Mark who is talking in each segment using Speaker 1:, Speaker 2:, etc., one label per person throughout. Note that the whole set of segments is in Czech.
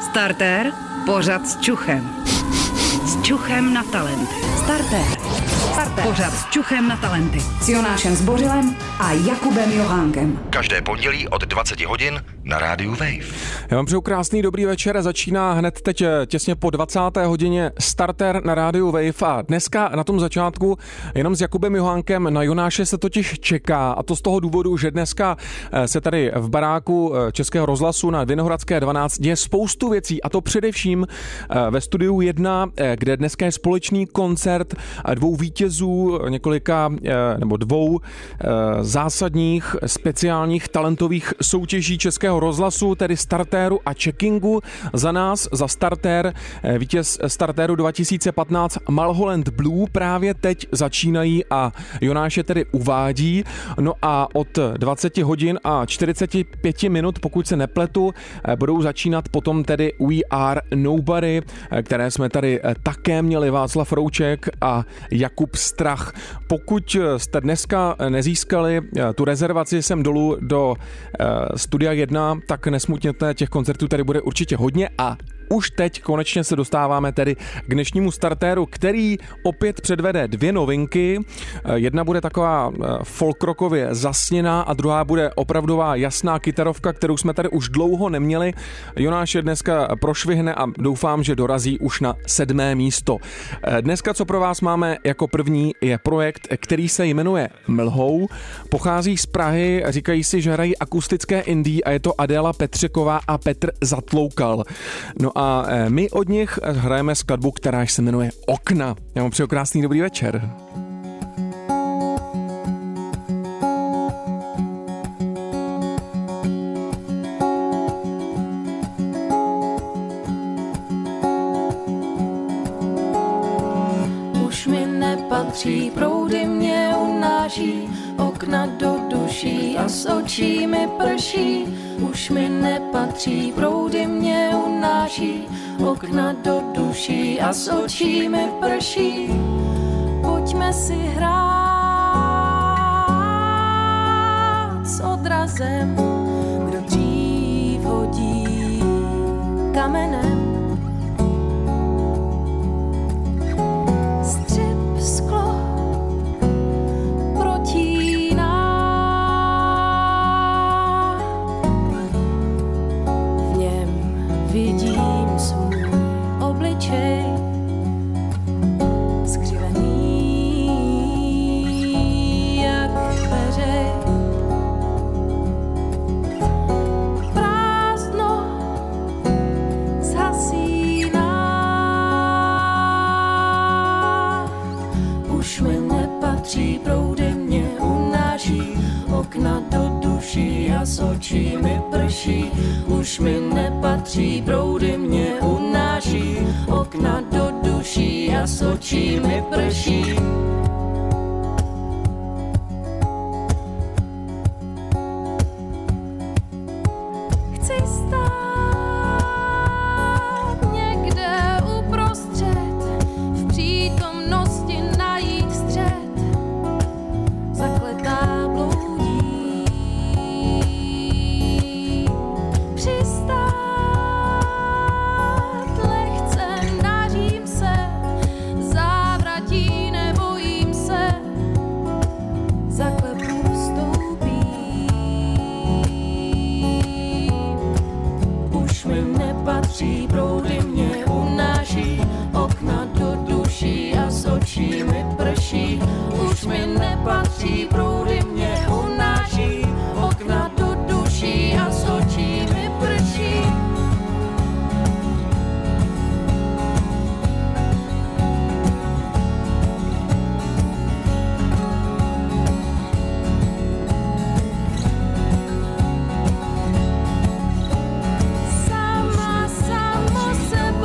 Speaker 1: Startér, pořad s čuchem. S čuchem na talenty. Startér. Pořad s čuchem na talenty.
Speaker 2: S Jonášem Zbořilem a Jakubem Johánkem.
Speaker 3: Každé pondělí od 20 hodin na rádiu Wave.
Speaker 4: Já vám přeju krásný dobrý večer. Začíná hned teď těsně po 20. hodině Startér na rádiu Wave a dneska na tom začátku jenom s Jakubem Johánkem na Jonáše se totiž čeká, a to z toho důvodu, že dneska se tady v baráku Českého rozhlasu na Vinohradské 12 děje spoustu věcí, a to především ve studiu 1, kde dneska je společný koncert dvou vítězů dvou zásadních speciálních talentových soutěží Českého rozhlasu, tedy Startéru a Checkingu. Za nás, za Startér, vítěz Startéru 2015 Mulholland Blue právě teď začínají a Jonáš je tedy uvádí. No a od 20 hodin a 45 minut, pokud se nepletu, budou začínat potom tedy We Are Nobody, které jsme tady také měli, Václav Rouček a Jakub Strach. Pokud jste dneska nezískali tu rezervaci sem dolů do studia 1, tak nesmutněte, těch koncertů tady bude určitě hodně a už teď konečně se dostáváme tedy k dnešnímu Startéru, který opět předvede dvě novinky. Jedna bude taková folkrockově zasněná a druhá bude opravdová jasná kytarovka, kterou jsme tady už dlouho neměli. Jonáš je dneska prošvihne a doufám, že dorazí už na 7. místo. Dneska, co pro vás máme jako první, je projekt, který se jmenuje Mlhou. Pochází z Prahy, říkají si, že hrají akustické indie a je to Adéla Petřeková a Petr Zatloukal. No a my od nich hrajeme skladbu, která se jmenuje Okna. Já vám přeju krásný dobrý večer.
Speaker 5: Už mi nepatří, proudy mě unáší, okna do duší a z očí mi prší. Už mi nepatří, proudy mě unáší, okna do duší a z očí mi prší. Pojďme si hrát s odrazem, kdo dřív hodí kamenem. Střep sklo protíná, v něm vidím svůj obličej, skřivený jak peřej. Prázdno zhasíná, už mi nepatří, proudy mě unáší, okna do duší a z očí mi prší. Už mi nepatří, proudy mě unáší, okna do duší a z očí mi prší. Chci stát někde uprostřed, v přítomnosti najít střed, zakletá bloudí. Přistát lehce, nařím se, závratí nebojím se, zaklepu vstoupím. Už mi nepatří, proudy mě unáší, okna do duší a z očí mi prší. Už mi nepatří, proudy mě unáší, okna do duší a z očí mi prší. Sama sebe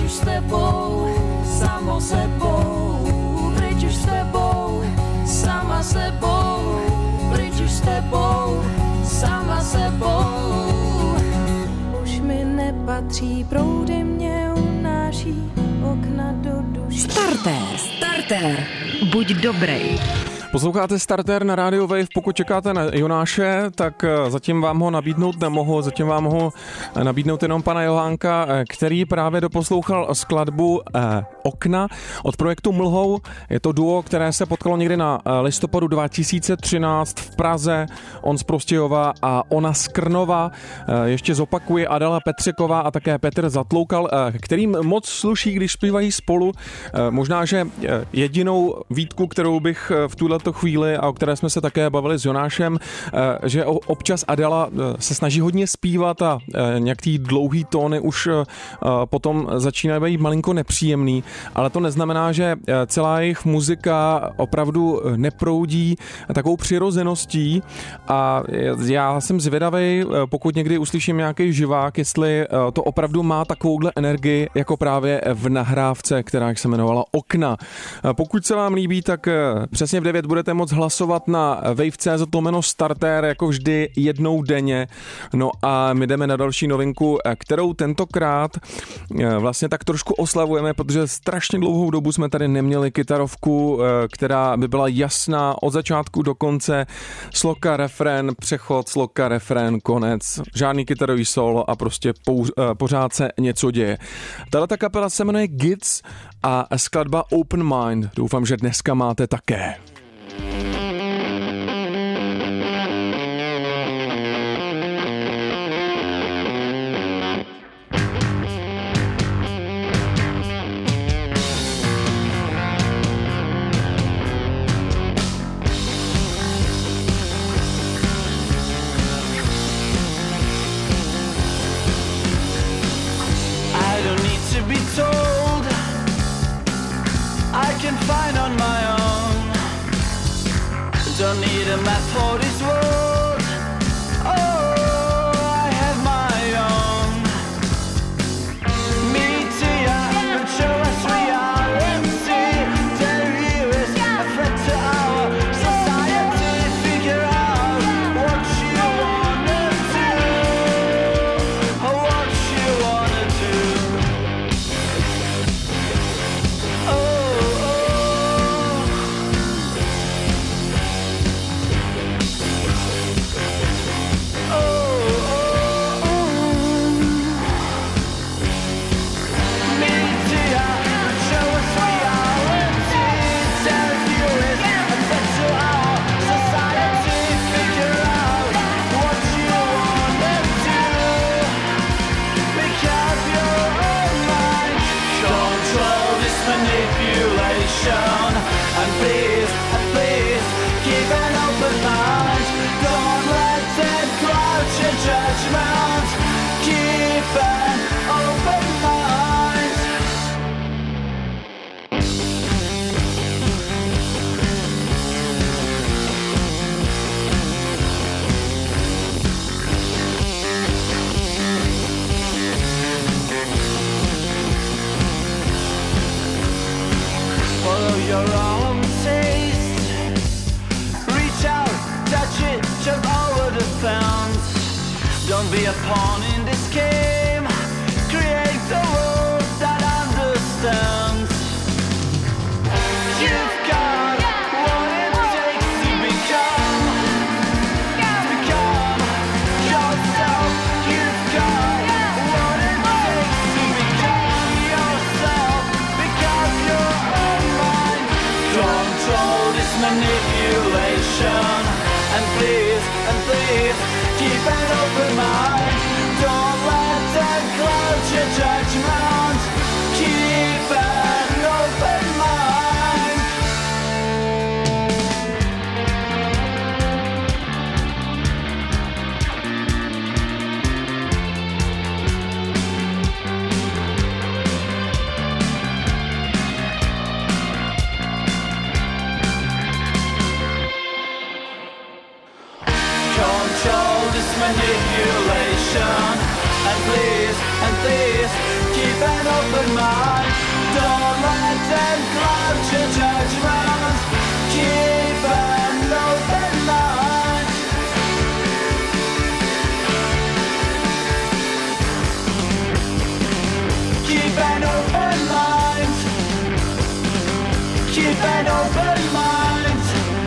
Speaker 5: už s tebou, samo sebou, pryč už s tebou, sama sebou, pryč už s tebou, sama sebou. Už mi nepatří, proudy mě unáší, okna do duší.
Speaker 1: Starter. Buď dobrý.
Speaker 4: Posloucháte Starter na Radio Wave, pokud čekáte na Jonáše, tak zatím vám ho nabídnout nemohu, zatím vám ho nabídnout jenom pana Johánka, který právě doposlouchal skladbu Okna od projektu Mlhou. Je to duo, které se potkalo někdy na listopadu 2013 v Praze, on z Prostějova a ona z Krnova. Ještě zopakuji Adela Petřeková a také Petr Zatloukal, kterým moc sluší, když zpívají spolu. Možná, že jedinou výtku, kterou bych v tuhle chvíli a o které jsme se také bavili s Jonášem, že občas Adela se snaží hodně zpívat a nějak ty dlouhý tóny už potom začínají být malinko nepříjemný, ale to neznamená, že celá jejich muzika opravdu neproudí takovou přirozeností a já jsem zvědavej, pokud někdy uslyším nějaký živák, jestli to opravdu má takovouhle energii, jako právě v nahrávce, která se jmenovala Okna. Pokud se vám líbí, tak přesně v 9 budete moct hlasovat na wave.cz/starter jako vždy jednou denně. No a my jdeme na další novinku, kterou tentokrát vlastně tak trošku oslavujeme, protože strašně dlouhou dobu jsme tady neměli kytarovku, která by byla jasná od začátku do konce. Sloka, refrén, přechod, sloka, refrén, konec. Žádný kytarový solo a prostě pořád se něco děje. Tato kapela se jmenuje Gids a skladba Open Mind. Doufám, že dneska máte také.
Speaker 6: Don't need a map for this world. Oh, I have my own. Meet ya and show us reality. Tell you is a threat to our society. Figure out what you wanna do. What you wanna do. And please, keep an open mind. Don't let them cloud your judgment. Keep an open mind. Follow your own taste. Reach out, touch it, jump over the fence. Don't be a pawn in this game. Create a world that understands. You've got what it takes to become yourself. You've got what it takes to become yourself. Because you're control this manipulation. And please, keep an open mind. Don't let Keep an open mind.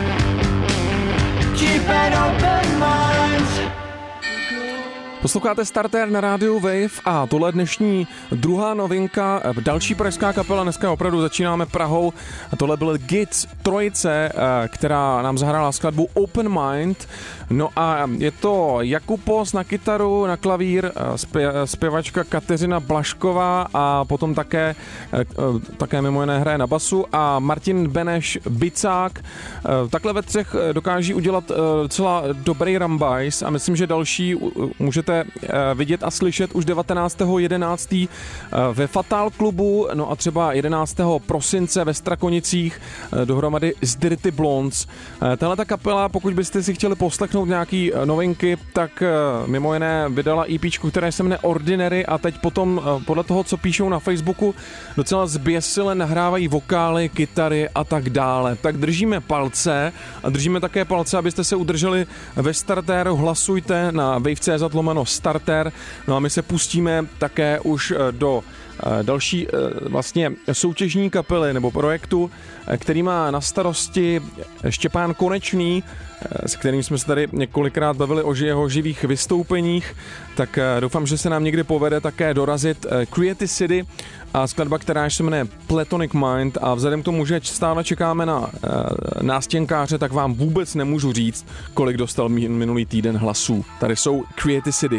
Speaker 6: Keep an open mind.
Speaker 4: Posloucháte Starter na rádiu Wave a tohle dnešní druhá novinka, další pražská kapela, dneska opravdu začínáme Prahou. A tohle byl Gits trojice, která nám zahrála skladbu Open Mind. No a je to Jakub Pos na kytaru, na klavír, zpěvačka Kateřina Blašková a potom také mimo jiné hraje na basu a Martin Beneš Bicák. Takhle ve třech dokáží udělat docela dobrý rambajs a myslím, že další můžete vidět a slyšet už 19.11. ve Fatal klubu, no a třeba 11. prosince ve Strakonicích dohromady s Dirty Blondes. Tahle ta kapela, pokud byste si chtěli poslechnout nějaký novinky, tak mimo jiné vydala EPčku, které se jmenuje Ordinary a teď potom podle toho, co píšou na Facebooku, docela zběsile nahrávají vokály, kytary a tak dále. Tak držíme palce a držíme také palce, abyste se udrželi ve Startéru, hlasujte na wave.cz/starter. No a my se pustíme také už do další vlastně soutěžní kapely nebo projektu, který má na starosti Štěpán Konečný, s kterým jsme se tady několikrát bavili o jeho živých vystoupeních, tak doufám, že se nám někdy povede také dorazit Creativity a skladba, která se jmenuje Platonic Mind a vzhledem k tomu, že stále čekáme na nástěnkáře, tak vám vůbec nemůžu říct, kolik dostal minulý týden hlasů. Tady jsou Creativity.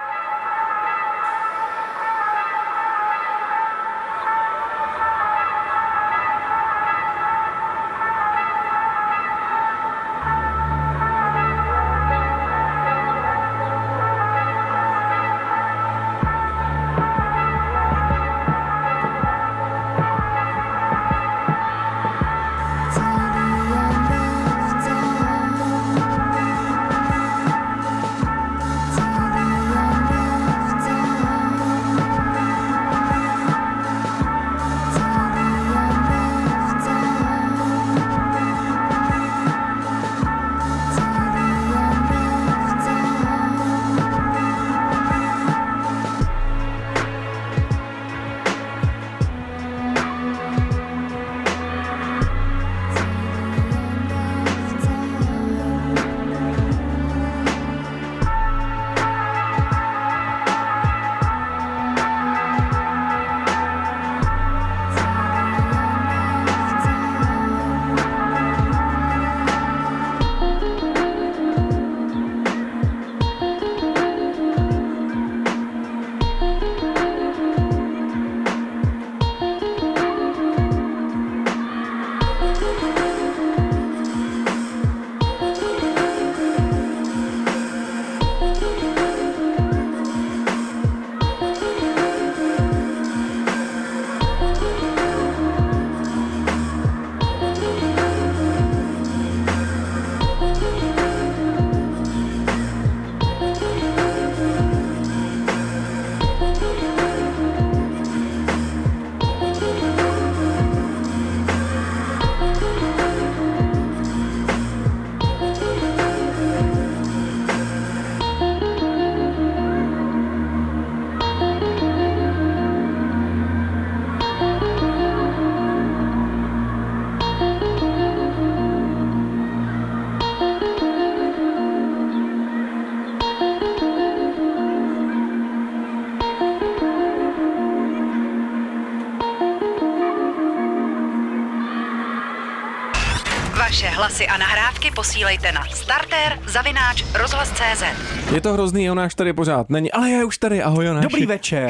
Speaker 1: Vaše hlasy a nahrávky posílejte na starter@rozhlas.cz.
Speaker 4: Je to hrozný, Jonáš tady pořád není, ale je už tady, ahoj Jonáš.
Speaker 7: Dobrý večer.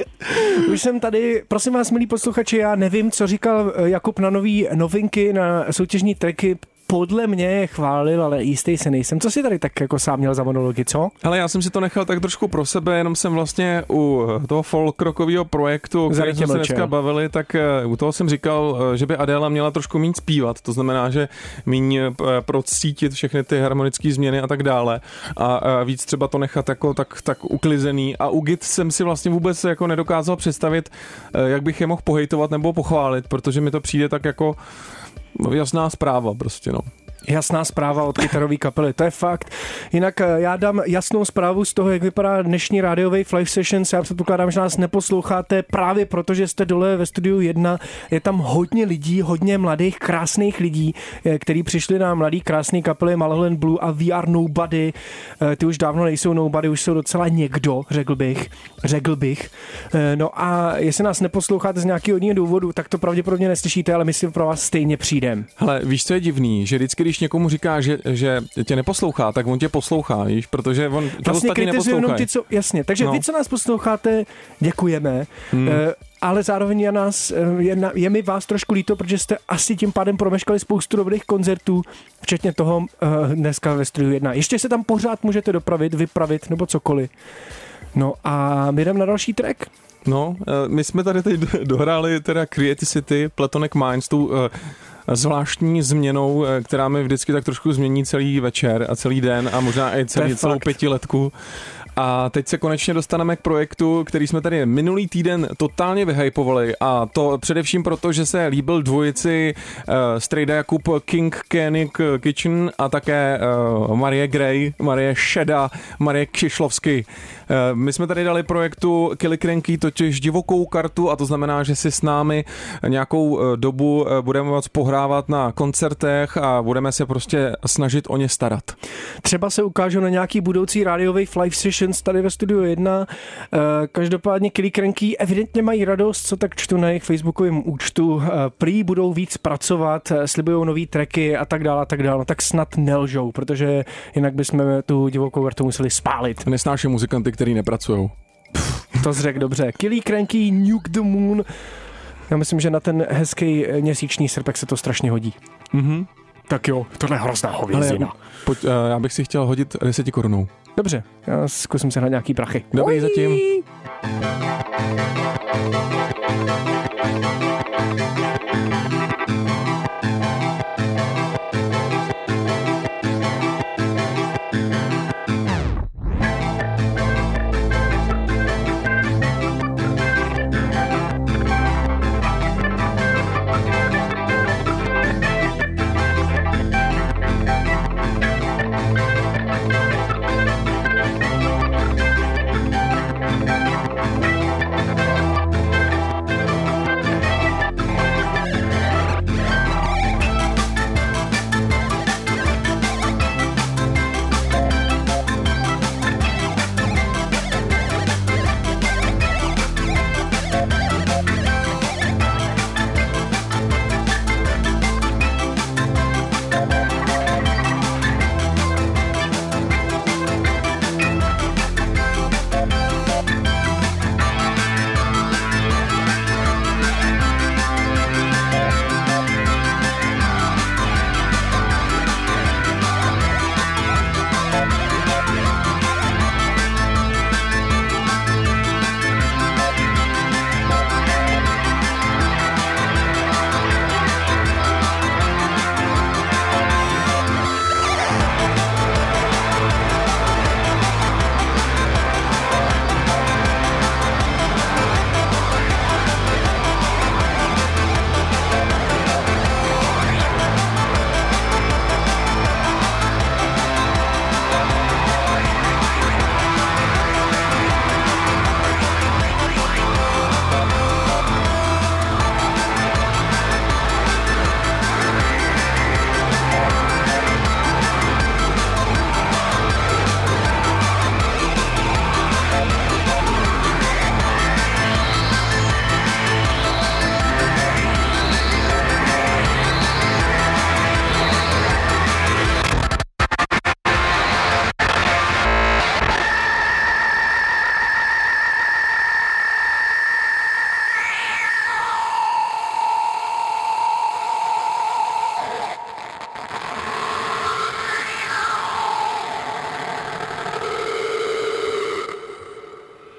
Speaker 7: Už jsem tady, prosím vás, milí posluchači, já nevím, co říkal Jakub na nový novinky, na soutěžní tracky. Podle mě je chválil, ale jistý se nejsem. Co jsi tady tak jako sám měl za monology, co?
Speaker 4: Ale já jsem si to nechal tak trošku pro sebe, jenom jsem vlastně u toho folk rockového projektu, o kterém jsme se dneska bavili, tak u toho jsem říkal, že by Adéla měla trošku méně zpívat. To znamená, že méně procítit všechny ty harmonické změny a tak dále. A víc třeba to nechat jako tak uklizený. A u Git jsem si vlastně vůbec jako nedokázal představit, jak bych je mohl pohejtovat nebo pochválit, protože mi to přijde tak jako jasná zpráva prostě, no.
Speaker 7: Jasná zpráva od kytarové kapely, to je fakt. Jinak já dám jasnou zprávu z toho, jak vypadá dnešní Radio Wave Live Sessions. Já předpokládám, že nás neposloucháte právě proto, že jste dole ve studiu 1. Je tam hodně lidí, hodně mladých, krásných lidí, kteří přišli na mladý, krásný kapely Malaholland Blue a We Are Nobody. Ty už dávno nejsou Nobody, už jsou docela někdo, řekl bych. No a jestli nás neposloucháte z nějakého jiného důvodu, tak to pravděpodobně neslyšíte, ale my si pro vás stejně přijdeme.
Speaker 4: Hele, víš, co je divný? Že vždycky, když někomu říká, že tě neposlouchá, tak on tě poslouchá, víš? Protože on
Speaker 7: vlastně kritizuje jenom ty, co... Jasně, takže
Speaker 4: no.
Speaker 7: Vy, co nás posloucháte, děkujeme. Ale zároveň je mi vás trošku líto, protože jste asi tím pádem promeškali spoustu dobrých koncertů, včetně toho dneska ve studiu 1. Ještě se tam pořád můžete dopravit, vypravit nebo cokoliv. No a my jdeme na další track.
Speaker 4: No, my jsme tady teď dohráli teda Creativity, Platonic Minds, tu zvláštní změnou, která mi vždycky tak trošku změní celý večer a celý den a možná i celou pětiletku. A teď se konečně dostaneme k projektu, který jsme tady minulý týden totálně vyhypovali, a to především proto, že se líbil dvojici Strejda Jakub King Koenig Kitchen a také Marie Gray, Marie Šeda, Marie Kšišlovsky. My jsme tady dali projektu Killy Cranky totiž divokou kartu, a to znamená, že si s námi nějakou dobu budeme moct pohrávat na koncertech a budeme se prostě snažit o ně starat.
Speaker 7: Třeba se ukážou na nějaký budoucí Radio Wave Live Sessions tady ve studiu 1. Každopádně Killy Cranky evidentně mají radost, co tak čtu na jejich facebookovém účtu. Prý budou víc pracovat, slibujou nový tracky a tak dále, no, tak snad nelžou, protože jinak bychom tu divokou kartu museli spálit.
Speaker 4: Nesnáším muzikanty, který nepracujou.
Speaker 7: To řekl dobře. Killy Cranky, Nuke the Moon. Já myslím, že na ten hezký měsíční srpek se to strašně hodí.
Speaker 4: Mhm.
Speaker 7: Tak jo, tohle je hrozná hovězina.
Speaker 4: Já bych si chtěl hodit 10 korunou.
Speaker 7: Dobře, já zkusím se hrát nějaký prachy.
Speaker 4: Dobrý, zatím.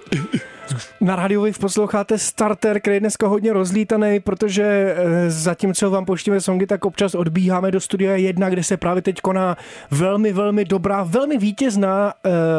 Speaker 7: Na rádiu Wave posloucháte Starter, který je dneska hodně rozlítaný, protože zatímco vám pouštíme songy, tak občas odbíháme do studia 1, kde se právě teď koná velmi, velmi dobrá, velmi vítězná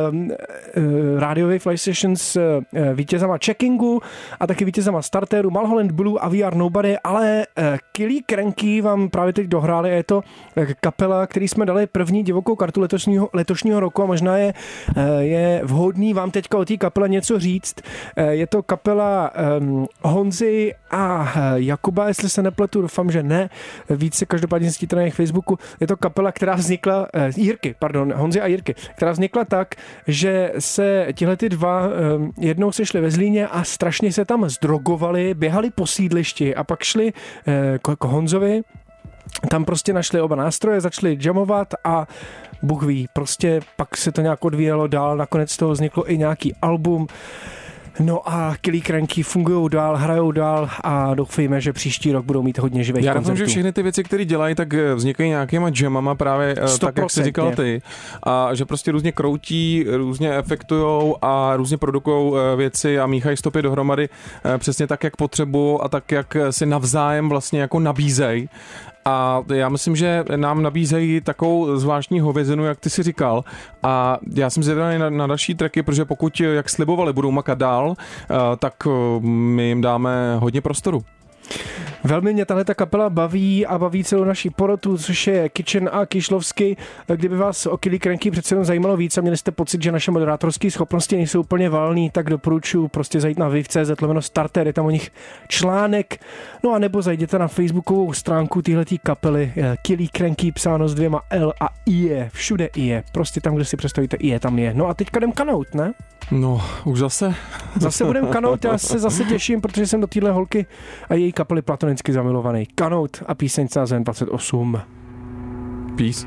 Speaker 7: Radio Wave Live Sessions vítězama Checkingu a taky vítězama Starteru, Mulholland Blue a We Are Nobody, ale Killy Cranky vám právě teď dohráli a je to kapela, který jsme dali první divokou kartu letošního roku a možná je vhodný vám teďka o té kapele něco říct. Je to kapela Honzy a Jakuba, jestli se nepletu, doufám, že ne. Více každopádně zjistíte na jejich Facebooku. Je to kapela, která vznikla, Honzy a Jirky, která vznikla tak, že se tihlety dva jednou sešli ve Zlíně a strašně se tam zdrogovali, běhali po sídlišti a pak šli k Honzovi. Tam prostě našli oba nástroje, začali jamovat a Bůh ví, prostě pak se to nějak odvíjelo dál, nakonec z toho vzniklo i nějaký album. No a Killy Cranky fungujou dál, hrajou dál a doufejme, že příští rok budou mít hodně živých koncertů.
Speaker 4: Já doufám, že všechny ty věci, které dělají, tak vznikají nějakýma jamama právě 100%. Tak, jak jsi říkal ty. A že prostě různě kroutí, různě efektujou a různě produkujou věci a míchají stopy dohromady přesně tak, jak potřebují a tak, jak si navzájem vlastně jako nabízejí. A já myslím, že nám nabízejí takovou zvláštní hovězinu, jak ty si říkal. A já jsem zvědavý na další tracky, protože pokud, jak slibovali, budou makat dál, tak my jim dáme hodně prostoru.
Speaker 7: Velmi mě tahle kapela baví a baví celou naší porotu, což je Kitchen a Kišlovsky. Kdyby vás o Killy Cranky přece jenom zajímalo víc a měli jste pocit, že naše moderátorské schopnosti nejsou úplně valný, tak doporučuji prostě zajít na wave.cz/starter, je tam o nich článek. No a nebo zajděte na facebookovou stránku téhletý kapely Killy Cranky, psáno s 2 L a IE, všude IE, prostě tam, kde si představíte IE, tam je. No a teďka jdem kanout, ne?
Speaker 4: No, už zase.
Speaker 7: Zase budem kanout, já se zase těším, protože jsem do téhle holky a její kapely platonicky zamilovaný. Kanout a píseň CZN 28.
Speaker 4: Peace.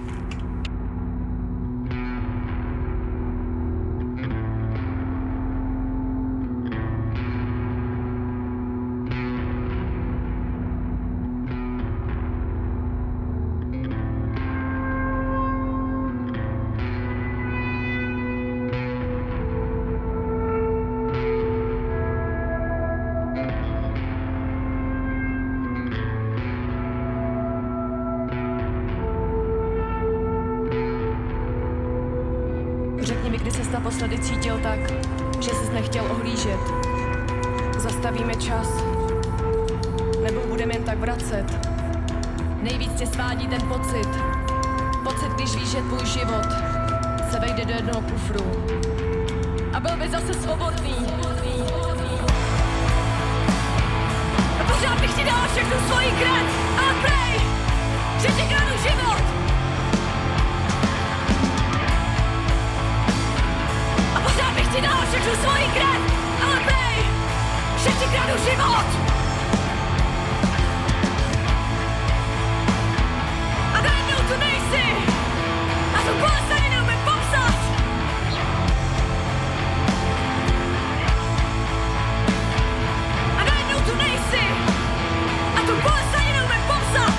Speaker 5: Řekni mi, kdy ses naposledy cítil tak, že ses nechtěl ohlížet. Zastavíme čas, nebo budeme jen tak vracet. Nejvíc tě svádí ten pocit. Pocit, když víš, že tvůj život se vejde do jednoho kufru. A byl by zase svobodný. A pořád bych ti dala všechnu svoji krev, ale prej, že ti kradu život. Ti dala všechnu svoji krev, ale prej, že ti kradu život. A najednou tu nejsi, a tu bolest ani neumím popsat. A najednou tu nejsi, a tu bolest ani neumím popsat.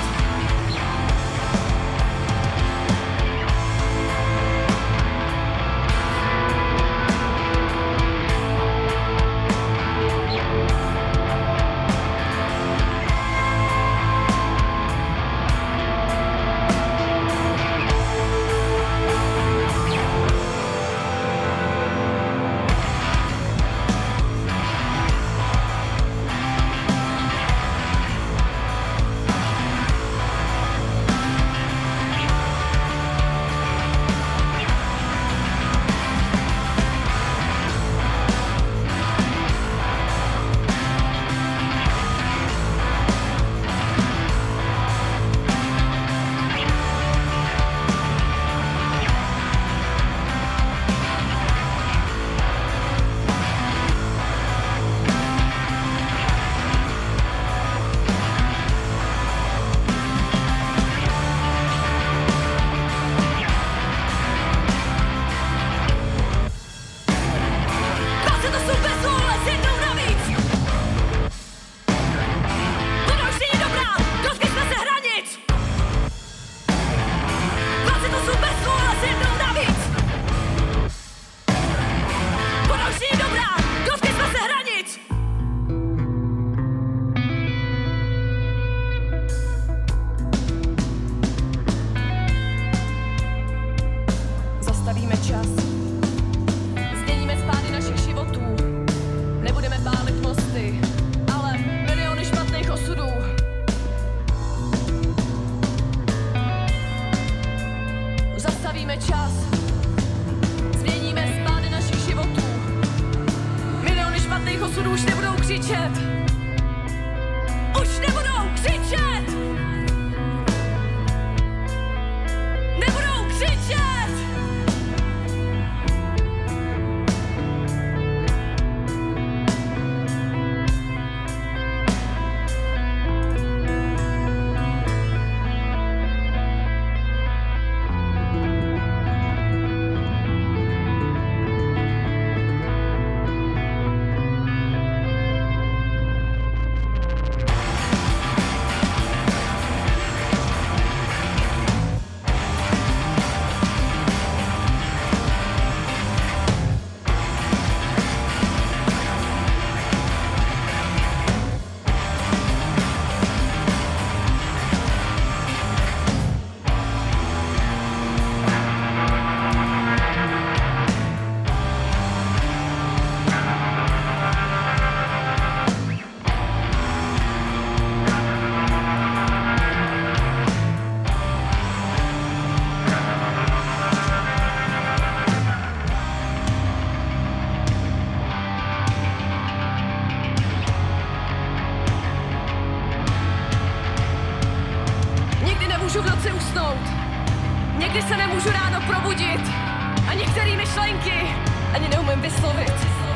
Speaker 5: Odsud už nebudou křičet. Už nebudou křičet. Nebudou křičet. Nemůžu v noci usnout. Někdy se nemůžu ráno probudit. A některé myšlenky ani neumím vyslovit.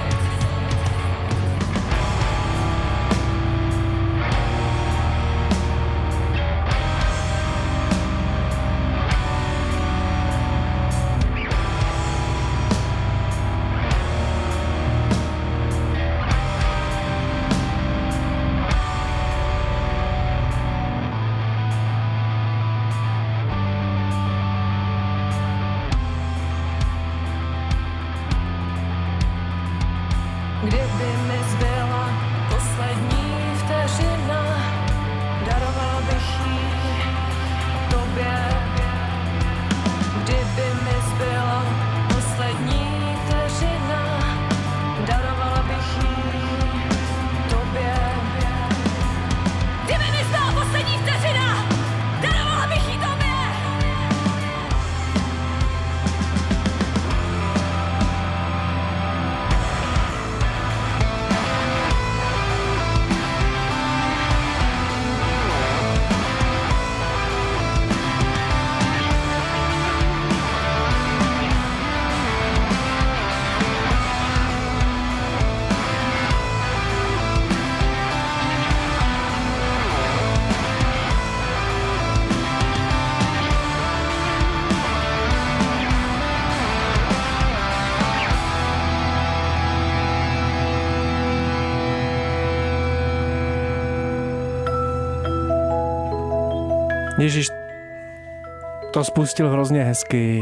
Speaker 5: Kdyby mi zbyla poslední vteřina, darovala bych jí tobě. Kdyby mi zbyla poslední vteřina, darovala bych jí tobě. Kdyby mi zbyla poslední vteřina, darovala bych jí tobě.
Speaker 7: Ježiš, to spustil hrozně hezky.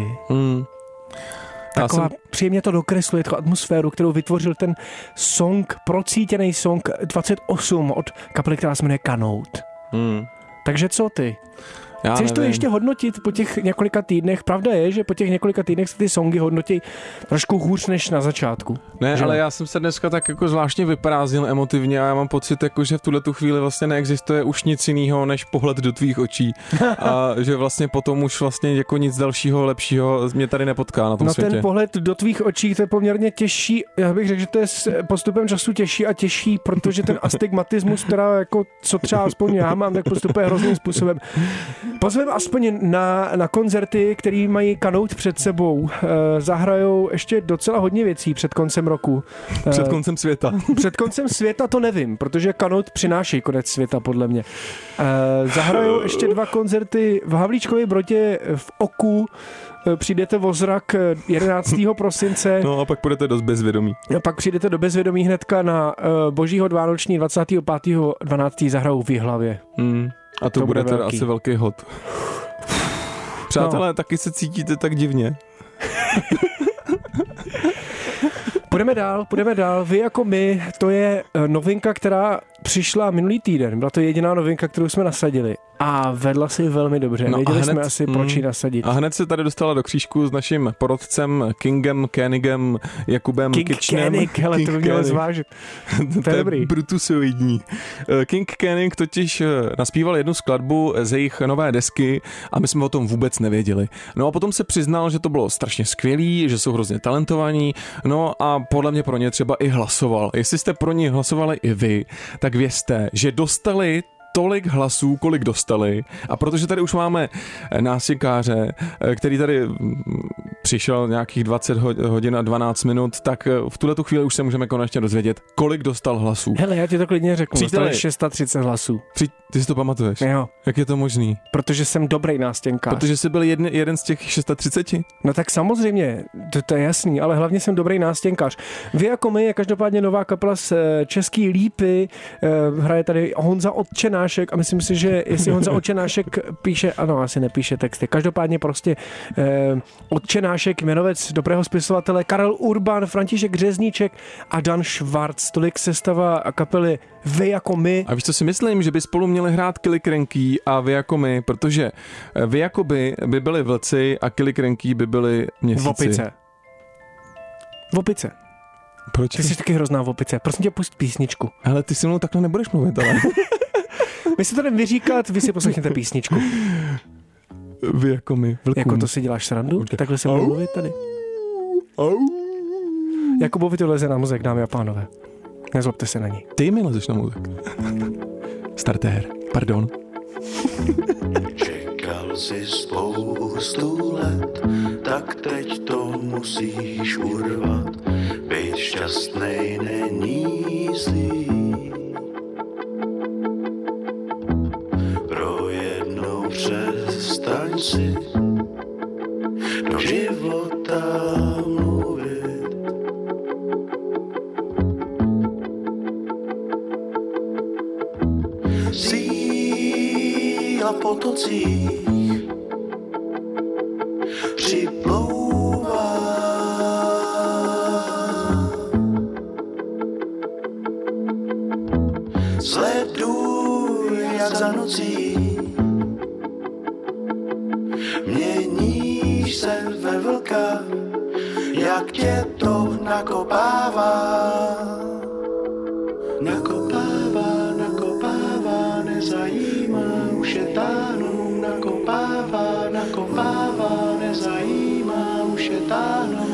Speaker 7: Taková, příjemně to dokresluje, takovou atmosféru, kterou vytvořil ten song, procítěný song 28 od kapely, která se jmenuje Kanout. Takže co ty? Chceš to ještě hodnotit po těch několika týdnech? Pravda je, že po těch několika týdnech se ty songy hodnotí trošku hůř než na začátku.
Speaker 4: Ne,
Speaker 7: že?
Speaker 4: ale já jsem se dneska tak jako zvláštně vyprázdnil emotivně a já mám pocit, jako, že v tuhletu chvíli vlastně neexistuje už nic jiného než pohled do tvých očí a že vlastně potom už vlastně jako nic dalšího, lepšího mě tady nepotká na tom světě.
Speaker 7: Ten pohled do tvých očí, to je poměrně těžší. Já bych řekl, že to je s postupem času těžší a těžší, protože ten astigmatismus, která jako co třeba aspoň já mám, tak postupuje hrozným způsobem. Pozveme aspoň na koncerty, který mají Kanout před sebou. Zahrajou ještě docela hodně věcí před koncem roku.
Speaker 4: Před koncem světa.
Speaker 7: Před koncem světa to nevím, protože Kanout přináší konec světa, podle mě. Zahrajou ještě 2 koncerty v Havlíčkově Brodě v Oku. Přijdete o zrak 11. prosince.
Speaker 4: No a pak půjdete do Bezvědomí.
Speaker 7: A pak přijdete do Bezvědomí hnedka na Božího Vánoční 25.12. zahrajou v Jihlavě.
Speaker 4: A to bude teda asi velký hod. Přátelé, taky se cítíte tak divně.
Speaker 7: Půjdeme dál. Vy jako my, to je novinka, která přišla minulý týden. Byla to jediná novinka, kterou jsme nasadili. A vedla si velmi dobře.
Speaker 4: No
Speaker 7: Věděli
Speaker 4: a hned-
Speaker 7: jsme asi, proč ji nasadit.
Speaker 4: A hned se tady dostala do křížku s naším porodcem Kingem Koenigem Jakubem
Speaker 7: King
Speaker 4: Kitchenem.
Speaker 7: Koenig, hele, to by mělo
Speaker 4: Koenig.
Speaker 7: zvážit.
Speaker 4: To je
Speaker 7: dobrý.
Speaker 4: brutusoidní. King Koenig totiž naspíval jednu skladbu z jejich nové desky a my jsme o tom vůbec nevěděli. No a potom se přiznal, že to bylo strašně skvělý, že jsou hrozně talentovaní, no a podle mě pro ně třeba i hlasoval. Jestli jste pro ně hlasovali i vy, tak vězte, že dostali tolik hlasů, kolik dostali. A protože tady už máme nástěnkáře, který tady přišel nějakých 20 hodin a 12 minut, tak v tuhletu chvíli už se můžeme konečně dozvědět, kolik dostal hlasů.
Speaker 7: Hele, já ti to klidně řeknu.
Speaker 4: Příteli.
Speaker 7: Dostali 630 hlasů.
Speaker 4: Ty si to pamatuješ?
Speaker 7: Jo,
Speaker 4: Jak je to možný?
Speaker 7: protože jsem dobrý nástěnkář.
Speaker 4: Protože jsi byl jeden z těch 630?
Speaker 7: No tak samozřejmě, to je jasný, ale hlavně jsem dobrý nástěnkář. Vy jako my je každopádně nová kapela z Český Lípy, hraje tady Honza Otčenášek a myslím si, že jestli Honza Otčenášek píše, ano, asi nepíše texty, každopádně prostě Otčenášek, jmenovec dobrého spisovatele, Karel Urban, František Řezníček a Dan Schwarz, tolik sestava kapely Vy jako my.
Speaker 4: A víš, co si myslím? Že by spolu měli hrát Killy Cranky a Vy jako my, protože Vy jako by byli vlci a Killy Cranky by byli měsíci.
Speaker 7: V opice.
Speaker 4: Proč?
Speaker 7: Ty jsi taky hrozná v opice. Prosím tě, pust písničku.
Speaker 4: Hele, ty se mnou takhle nebudeš mluvit, ale...
Speaker 7: My si to jdeme vyříkat, vy si poslechněte písničku.
Speaker 4: Vy jako my, vlkům.
Speaker 7: Jako to si děláš srandu? Takhle se budu mluvit tady. Jakubovi to leze na mozek, dámy a pánové. Nezlobte se na ní.
Speaker 4: Ty mi lezeš na mozek. Startér, pardon.
Speaker 8: Čekal jsi spoustu let, tak teď to musíš urvat. Být šťastnej není zlý. Pro jednou přestaň si do života mluvit. Síla v potocích připlouvá. Sleduj, jak za nocí měníš se ve vlka, jak tě to nakopává. Nakopává, nakopává, nezajímá, už je táhnu. Nakopává, nakopává, nezajímá, už je táhnu.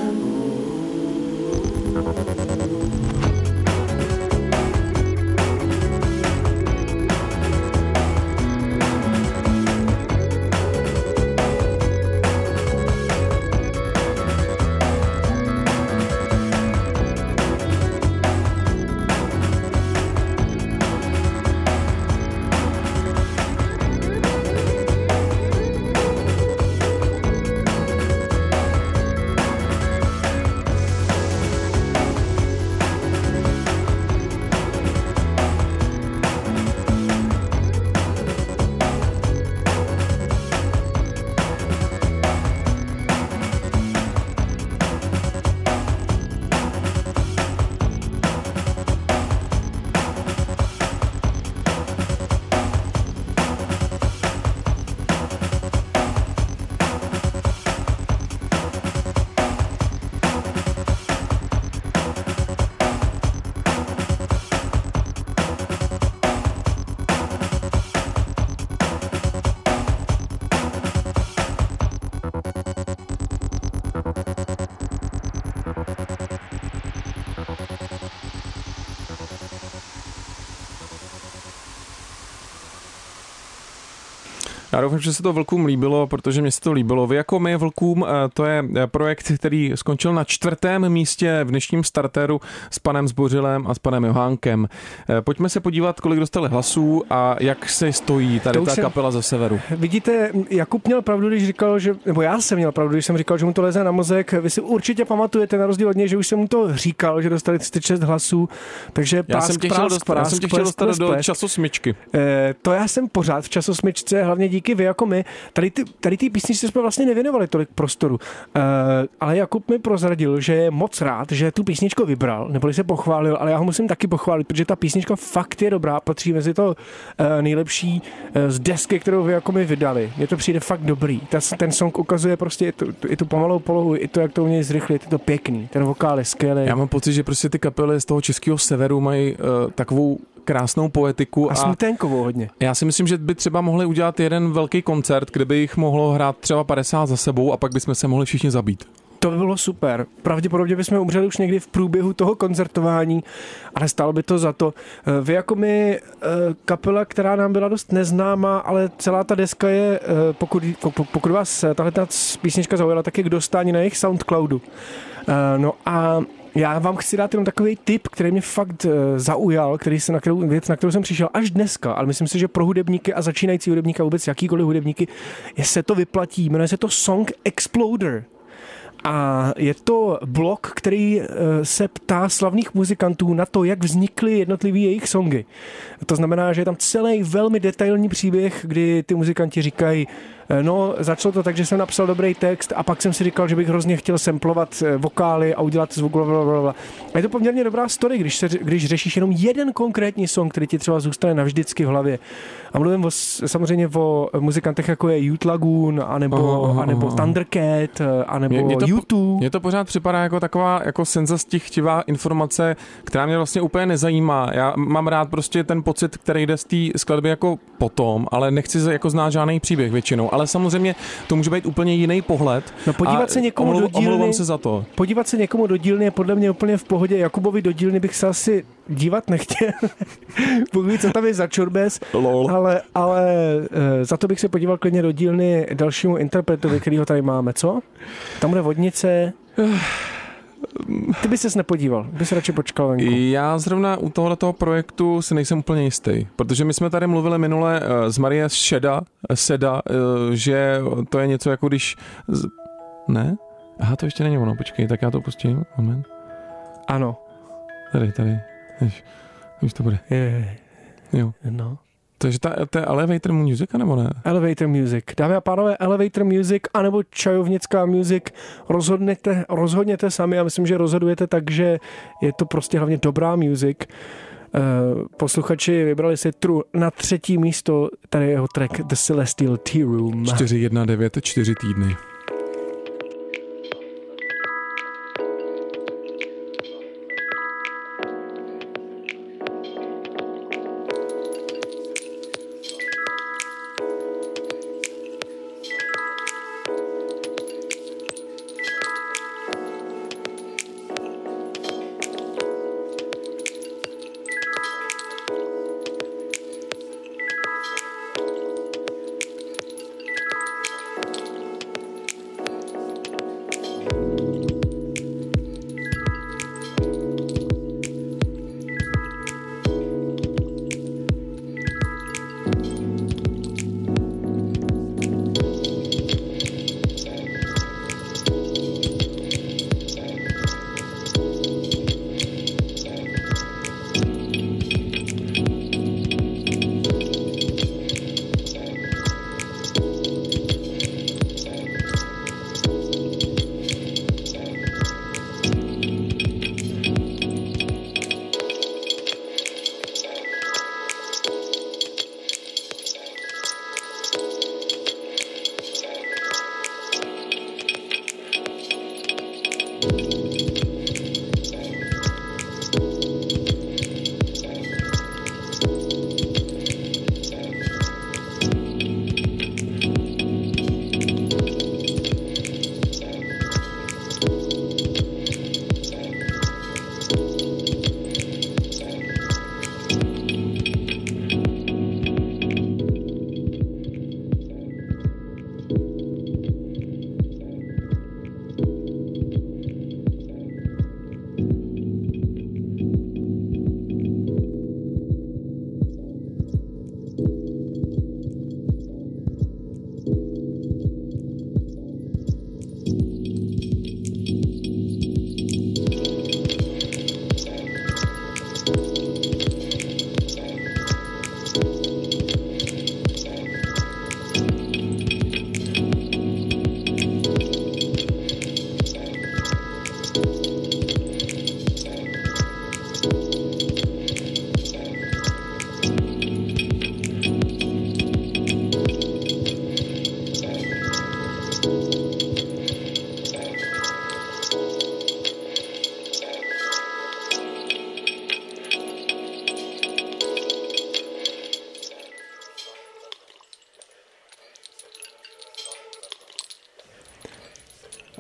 Speaker 4: Já doufám, že se to vlkům líbilo, protože mě se to líbilo. Vy jako my vlkům, to je projekt, který skončil na 4. místě v dnešním startéru s panem Zbořilem a s panem Johánkem. Pojďme se podívat, kolik dostali hlasů a jak se stojí tady ta kapela ze severu.
Speaker 7: Vidíte, Jakub měl pravdu, když říkal, že, nebo já jsem měl pravdu, když jsem říkal, že mu to leze na mozek. Vy si určitě pamatujete, na rozdíl od něj, že už jsem mu to říkal, že dostali 36 hlasů, takže
Speaker 4: Já jsem tě chtěl dostat do časosmyčky.
Speaker 7: To já jsem pořád v časosmyčce, hlavně díky díky Vy jako my, tady ty písničce jsme vlastně nevěnovali tolik prostoru. Ale Jakub mi prozradil, že je moc rád, že tu písničku vybral, neboli se pochválil, ale já ho musím taky pochválit, protože ta písnička fakt je dobrá, patří mezi to nejlepší z desky, kterou Vy jako my vydali. Mně to přijde fakt dobrý. Ten song ukazuje prostě i tu pomalou polohu, i to, jak to umějí zrychlit, je to pěkný. Ten vokál je skvělý.
Speaker 4: Já mám pocit, že prostě ty kapely z toho českého severu mají takovou krásnou poetiku.
Speaker 7: A smuténkovou hodně.
Speaker 4: Já si myslím, že by třeba mohli udělat jeden velký koncert, kde by jich mohlo hrát třeba 50 za sebou a pak bychom se mohli všichni zabít.
Speaker 7: To by bylo super. Pravděpodobně bychom umřeli už někdy v průběhu toho koncertování, ale stálo by to za to. Vy jako my, kapela, která nám byla dost neznámá, ale celá ta deska je, pokud vás tahle písnička zaujala, tak je k dostání na jejich Soundcloudu. No a já vám chci dát jenom takový tip, který mě fakt zaujal, na kterou jsem přišel až dneska, ale myslím si, že pro hudebníky a začínající hudebníky a vůbec jakýkoliv hudebníky se to vyplatí. Jmenuje se to Song Exploder. A je to blog, který se ptá slavných muzikantů na to, jak vznikly jednotlivý jejich songy. To znamená, že je tam celý velmi detailní příběh, kdy ty muzikanti říkají, no, začalo to tak, že jsem napsal dobrý text a pak jsem si říkal, že bych hrozně chtěl samplovat vokály a udělat zvuk, blablabla. A je to poměrně dobrá story, když řešíš jenom jeden konkrétní song, který ti třeba zůstane navždycky v hlavě. A mluvím samozřejmě o muzikantech, jako je Youth Lagoon, anebo Thundercat, anebo U2.
Speaker 4: Mně to pořád připadá jako taková jako senzastichtivá informace, která mě vlastně úplně nezajímá. Já mám rád prostě ten pocit, který jde z té skladby jako potom, ale nechci jako znát žádný příběh většinou. Ale samozřejmě to může být úplně jiný pohled.
Speaker 7: No podívat se někomu do dílny.
Speaker 4: Omlouvám se za to.
Speaker 7: Podívat se někomu do dílny je podle mě úplně v pohodě. Jakubovi do dílny bych se asi dívat nechtěl. Pokud co tam je za čurbes. Ale za to bych se podíval klidně do dílny dalšímu interpretovi, kterýho tady máme. Co? Tam bude vodnice. Ty bys ses nepodíval, bys radši počkal venku.
Speaker 4: Já zrovna u tohoto projektu si nejsem úplně jistý, protože my jsme tady mluvili minule z Marie Seda, že to je něco jako když... Ne? Aha, to ještě není ono, počkej, tak já to pustím, moment.
Speaker 7: Ano.
Speaker 4: Tady, už to bude. Jo.
Speaker 7: No.
Speaker 4: Takže to je Elevator Music, nebo ne?
Speaker 7: Elevator Music. Dámy a pánové, Elevator Music anebo čajovnická music, rozhodněte sami. Já myslím, že rozhodujete tak, že je to prostě hlavně dobrá music. Posluchači vybrali si na 3. místo, tady je jeho track The Celestial Tea Room.
Speaker 4: 419, 4 týdny.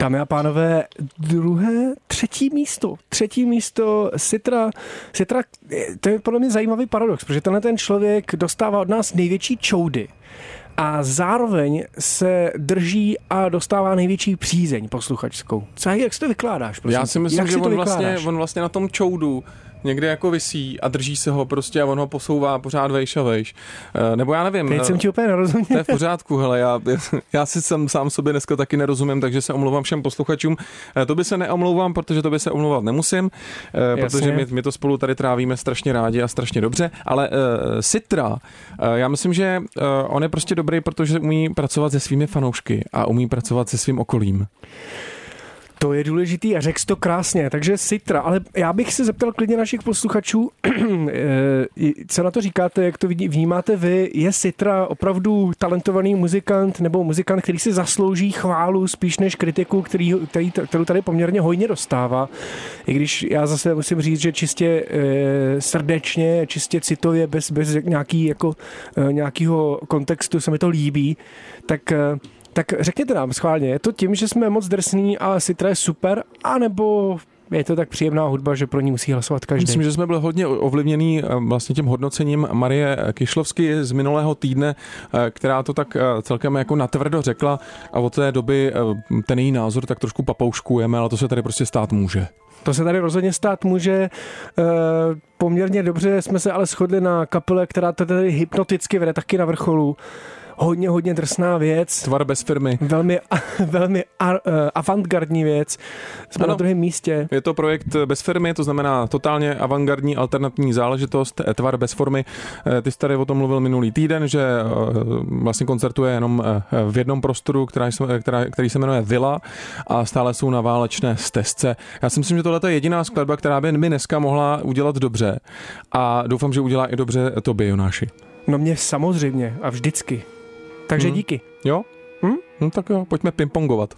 Speaker 7: Dámy a pánové, třetí místo Sitra, to je podle mě zajímavý paradox, protože tenhle ten člověk dostává od nás největší čoudy a zároveň se drží a dostává největší přízeň posluchačskou. Jak si to vykládáš? Prosím?
Speaker 4: Já si myslím, že on vlastně na tom čoudu někde jako visí a drží se ho prostě a on ho posouvá pořád vejš a vejš. Nebo já nevím.
Speaker 7: Teď jsem ti úplně nerozuměl.
Speaker 4: To je v pořádku, hele, já si sám sobě dneska taky nerozumím, takže se omlouvám všem posluchačům. To by se neomlouvám, protože to by se omlouvat nemusím, protože my to spolu tady trávíme strašně rádi a strašně dobře, ale Sitra, já myslím, že on je prostě dobrý, protože umí pracovat se svými fanoušky a umí pracovat se svým okolím.
Speaker 7: To je důležitý a řekl jsi to krásně, takže Sitra, ale já bych se zeptal klidně našich posluchačů, co na to říkáte, jak to vnímáte vy, je Sitra opravdu talentovaný muzikant nebo muzikant, který si zaslouží chválu spíš než kritiku, kterou tady poměrně hojně dostává, i když já zase musím říct, že čistě srdečně, čistě citově, bez nějakého kontextu se mi to líbí, tak řekněte nám schválně, je to tím, že jsme moc drsný a Sitra je super, anebo je to tak příjemná hudba, že pro ní musí hlasovat každý?
Speaker 4: Myslím, že jsme byli hodně ovlivněný vlastně tím hodnocením Marie Kyšlovsky z minulého týdne, která to tak celkem jako natvrdo řekla a od té doby ten její názor tak trošku papouškujeme, ale to se tady prostě stát může.
Speaker 7: To se tady rozhodně stát může. Poměrně dobře jsme se ale shodli na kapele, která to tady hypnoticky vede taky na vrcholu. Hodně drsná věc.
Speaker 4: Tvar bez firmy.
Speaker 7: Velmi avantgardní věc. Jsme na druhém místě.
Speaker 4: Je to projekt bez firmy, to znamená totálně avantgardní alternativní záležitost, Tvar bez formy. Ty jsi tady o tom mluvil minulý týden, že vlastně koncertuje jenom v jednom prostoru, který se jmenuje Villa a stále jsou na Válečné stezce. Já si myslím, že tohle je jediná skladba, která by mi dneska mohla udělat dobře a doufám, že udělá i dobře tobě, Jonáši.
Speaker 7: No mě samozřejmě a vždycky. Takže díky.
Speaker 4: Jo? No tak jo, pojďme pingpongovat.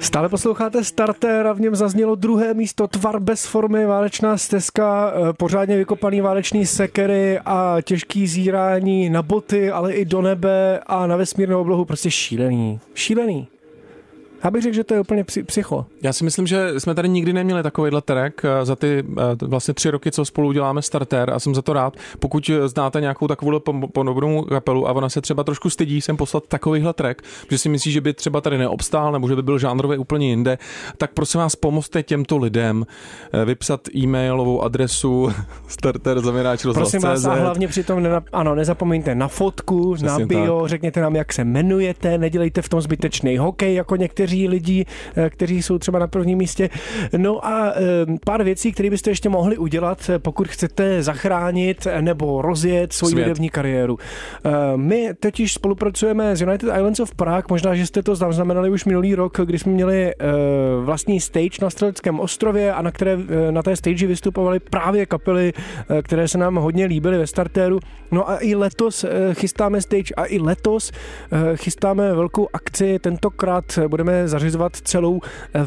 Speaker 7: Stále posloucháte Starter a v něm zaznělo druhé místo, Tvar bez formy, válečná stezka, pořádně vykopaný válečný sekery a těžký zírání na boty, ale i do nebe a na vesmírnou oblohu, prostě šílený. Já bych řekl, že to je úplně psycho. Já si myslím, že jsme tady nikdy neměli takovýhle track za ty vlastně 3 roky, co spolu děláme Starter a jsem za to rád. Pokud znáte nějakou takovou podobnou kapelu a ona se třeba trošku stydí sem poslat takovýhle track, že si myslí, že by třeba tady neobstál nebo že by byl žánrově úplně jinde, tak prosím vás pomozte těmto lidem vypsat e-mailovou adresu starter@rozhlas.cz.
Speaker 9: Prosím vás a hlavně přitom nezapomeňte na fotku, přesně na bio, tak. Řekněte nám, jak se jmenujete, nedělejte v tom zbytečný hokej jako někteří lidi, kteří jsou třeba na prvním místě. No a pár věcí, které byste ještě mohli udělat, pokud chcete zachránit nebo rozjet svoji hudební kariéru. My totiž spolupracujeme s United Islands of Prague, možná, že jste to zaznamenali už minulý rok, kdy jsme měli vlastní stage na Střeleckém ostrově a na té stage vystupovaly právě kapely, které se nám hodně líbily ve Starteru. No a i letos chystáme stage a i letos chystáme velkou akci. Tentokrát budeme zařizovat celou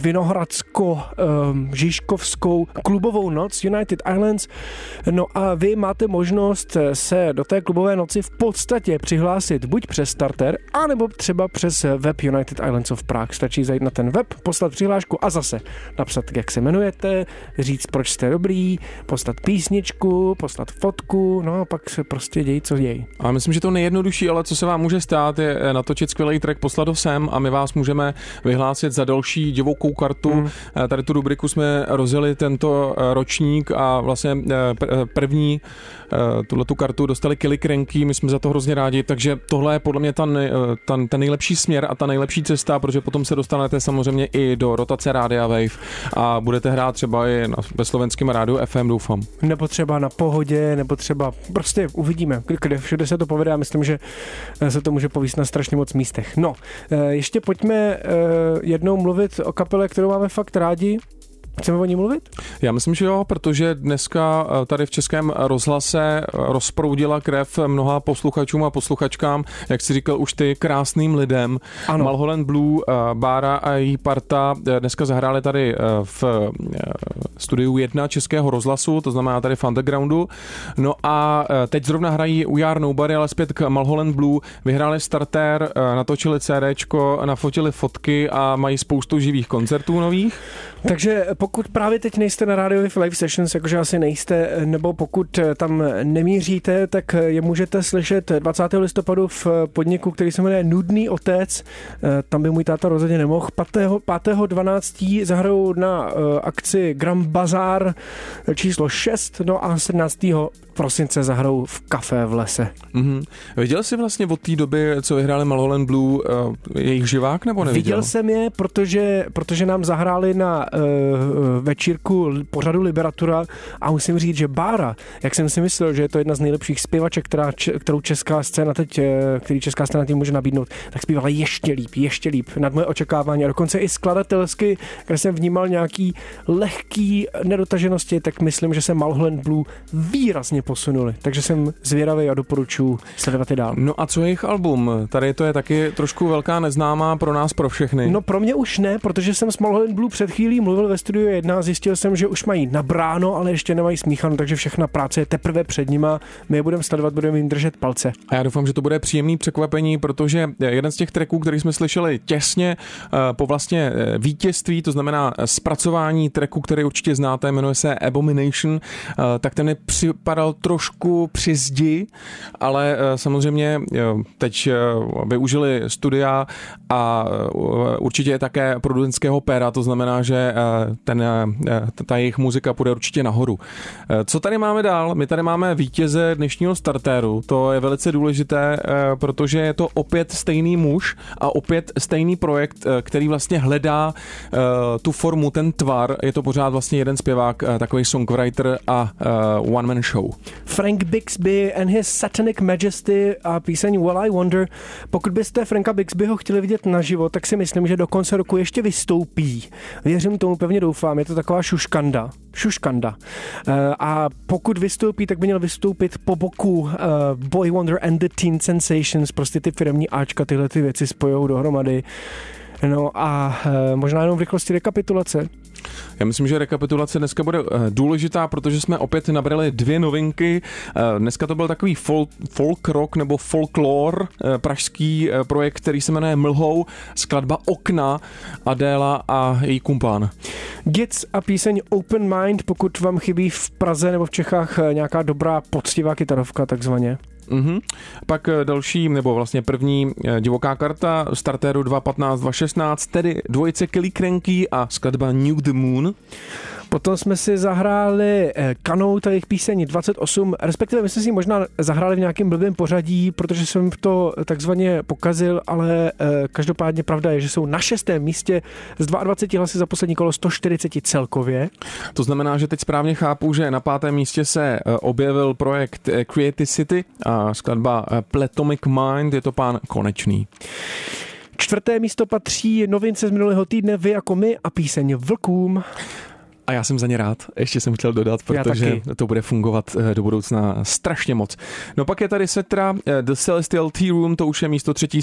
Speaker 9: vinohradsko-žižkovskou klubovou noc United Islands. No a vy máte možnost se do té klubové noci v podstatě přihlásit buď přes Starter, anebo třeba přes web United Islands of Prague. Stačí zajít na ten web, poslat přihlášku a zase napsat, jak se jmenujete, říct, proč jste dobrý, poslat písničku, poslat fotku, no a pak se prostě dějí, co dějí.
Speaker 4: A myslím, že to nejjednodušší, ale co se vám může stát, je natočit skvělý track, poslat ho sem a my vás můžeme vyhlásit za další divokou kartu. Tady tu rubriku jsme rozjeli tento ročník a vlastně první tuhletu kartu dostali Kelly Cranky, my jsme za to hrozně rádi, takže tohle je podle mě ten nejlepší směr a ta nejlepší cesta, protože potom se dostanete samozřejmě i do rotace Rádia Wave a budete hrát třeba i ve slovenském rádiu FM, doufám.
Speaker 9: Nebo třeba na Pohodě, nebo třeba prostě uvidíme, kde všude se to povede a myslím, že se to může povíst na strašně moc místech. No, ještě pojďme jednou mluvit o kapele, kterou máme fakt rádi. Chceme o ní mluvit?
Speaker 4: Já myslím, že jo, protože dneska tady v Českém rozhlase rozproudila krev mnoha posluchačům a posluchačkám, jak jsi říkal už ty, krásným lidem. Ano. Mulholland Blue, Bára a její parta dneska zahráli tady v studiu 1 Českého rozhlasu, to znamená tady v Undergroundu. No a teď zrovna hrají We Are Nobody, ale zpět k Mulholland Blue. Vyhráli Starter, natočili CDčko, nafotili fotky a mají spoustu živých koncertů nových.
Speaker 9: Takže pokud právě teď nejste na Radio Live Sessions, jakože asi nejste, nebo pokud tam nemíříte, tak je můžete slyšet 20. listopadu v podniku, který se jmenuje Nudný otec. Tam by můj táta rozhodně nemohl. 5.12. zahrajou na akci Grand Bazaar číslo 6, no a 17. prosince zahrajou v Café v lese.
Speaker 4: Mm-hmm. Viděl jsi vlastně od té doby, co vyhráli Mulholland Blue, jejich živák, nebo neviděl?
Speaker 9: Viděl jsem je, protože nám zahráli na večírku pořadu Liberatura a musím říct, že Bára, jak jsem si myslel, že je to jedna z nejlepších zpěvaček, kterou česká scéna teď, který česká scéna tím může nabídnout, tak zpívala ještě líp, nad moje očekávání a dokonce i skladatelsky, kde jsem vnímal nějaký lehký nedotaženosti, tak myslím, že se Mulholland Blue výrazně posunuli, takže jsem zvědavý a doporučuji sledovat i dál.
Speaker 4: No a co je jejich album? Tady to je taky trošku velká neznámá pro nás, pro všechny.
Speaker 9: No pro mě už ne, protože jsem s Mulholland Blue před chvílí mluvil ve studiu 1 a zjistil jsem, že už mají nabráno, ale ještě nemají smíchano, takže všechna práce je teprve před nima. My je budeme sledovat, budeme jim držet palce.
Speaker 4: A já doufám, že to bude příjemný překvapení, protože jeden z těch tracků, který jsme slyšeli těsně po vlastně vítězství, to znamená zpracování tracku, který určitě znáte, jmenuje se Abomination, tak ten mi připadal trošku při zdi, ale samozřejmě teď využili studia a určitě je také producentského péra, to znamená, že ta jejich muzika půjde určitě nahoru. Co tady máme dál? My tady máme vítěze dnešního Starteru, to je velice důležité, protože je to opět stejný muž a opět stejný projekt, který vlastně hledá tu formu, ten tvar, je to pořád vlastně jeden zpěvák, takový songwriter a one man show.
Speaker 9: Frank Bixby and his Satanic Majesty a píseň Well I Wonder. Pokud byste Franka Bixbyho chtěli vidět naživo, tak si myslím, že do konce roku ještě vystoupí. Věřím tomu, pevně doufám, je to taková šuškanda. A pokud vystoupí, tak by měl vystoupit po boku Boy Wonder and the Teen Sensations, prostě ty firemní Ačka, tyhle ty věci spojou dohromady. No a možná jenom v rychlosti rekapitulace.
Speaker 4: Já myslím, že rekapitulace dneska bude důležitá, protože jsme opět nabrali 2 novinky. Dneska to byl takový folk rock nebo folklore, pražský projekt, který se jmenuje Mlhou, skladba Okna, Adéla a její kumpán.
Speaker 9: Gids a píseň Open Mind, pokud vám chybí v Praze nebo v Čechách nějaká dobrá poctivá kytarovka takzvaně.
Speaker 4: Pak další, nebo vlastně první divoká karta Starteru 2.15.2.16, tedy dvojice Kelly Cranky a skladba New the Moon.
Speaker 9: Potom jsme si zahráli Kanout a jejich píseň 28, respektive my jsme si možná zahráli v nějakém blbém pořadí, protože jsem to takzvaně pokazil, ale každopádně pravda je, že jsou na 6. místě z 22 hlasy za poslední kolo 140 celkově.
Speaker 4: To znamená, že teď správně chápu, že na 5. místě se objevil projekt Creativity a skladba Platonic Mind, je to pán Konečný.
Speaker 9: 4. místo patří novince z minulého týdne Vy jako my a píseň Vlkům.
Speaker 4: A já jsem za ně rád, ještě jsem chtěl dodat, protože to bude fungovat do budoucna strašně moc. No pak je tady Setra, The Celestial Tea Room, to už je místo 3.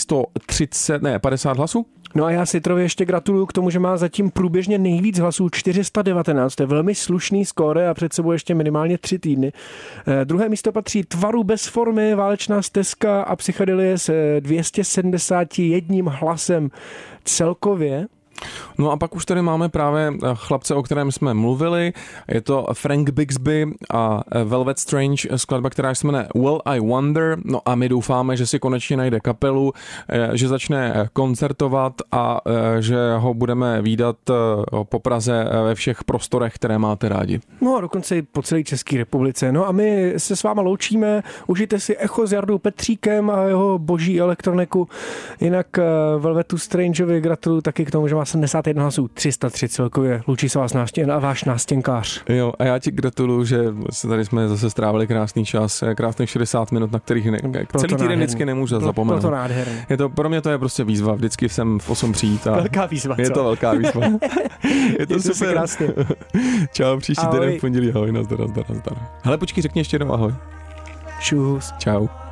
Speaker 4: 50 hlasů.
Speaker 9: No a já Sitrovi ještě gratuluju k tomu, že má zatím průběžně nejvíc hlasů, 419, to je velmi slušný skóre a před sebou ještě minimálně 3 týdny. 2. místo patří Tvaru bez formy, Válečná stezka a Psychedelie s 271 hlasem celkově.
Speaker 4: No a pak už tady máme právě chlapce, o kterém jsme mluvili. Je to Frank Bixby a Velvet Strange, skladba, která se jmenuje Well I Wonder. No a my doufáme, že si konečně najde kapelu, že začne koncertovat a že ho budeme vídat po Praze ve všech prostorech, které máte rádi.
Speaker 9: No a dokonce i po celé České republice. No a my se s váma loučíme. Užijte si Echo s Jardou Petříkem a jeho boží elektroniku. Jinak Velvetu Strangeovi gratuluju taky k tomu, že má 71 hlasů, 303 celkově. Loučí se váš nástěnkář.
Speaker 4: Jo, a já ti gratuluju, že tady jsme zase strávili krásný čas, krásných 60 minut, na kterých celý týden vždycky nemůžu zapomenout.
Speaker 9: To nádherný.
Speaker 4: Pro mě to je prostě výzva, vždycky jsem v 8 přijít. A
Speaker 9: velká výzva,
Speaker 4: je to velká výzva. Je to super. Krásně. Čau, příští týden v pondělí, ahoj, nazdar. Hele, počkej, řekni ještě jednou ahoj.
Speaker 9: Čus.
Speaker 4: Čau.